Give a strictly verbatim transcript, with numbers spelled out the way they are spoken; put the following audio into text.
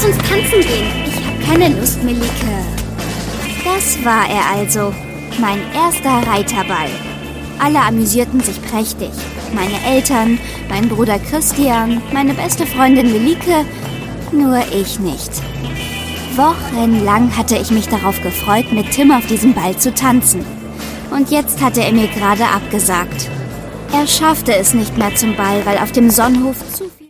lass uns tanzen gehen. Ich habe keine Lust, Melike. Das war er also, mein erster Reiterball. Alle amüsierten sich prächtig. Meine Eltern, mein Bruder Christian, meine beste Freundin Melike, nur ich nicht. Wochenlang hatte ich mich darauf gefreut, mit Tim auf diesem Ball zu tanzen. Und jetzt hatte er mir gerade abgesagt. Er schaffte es nicht mehr zum Ball, weil auf dem Sonnenhof zu viel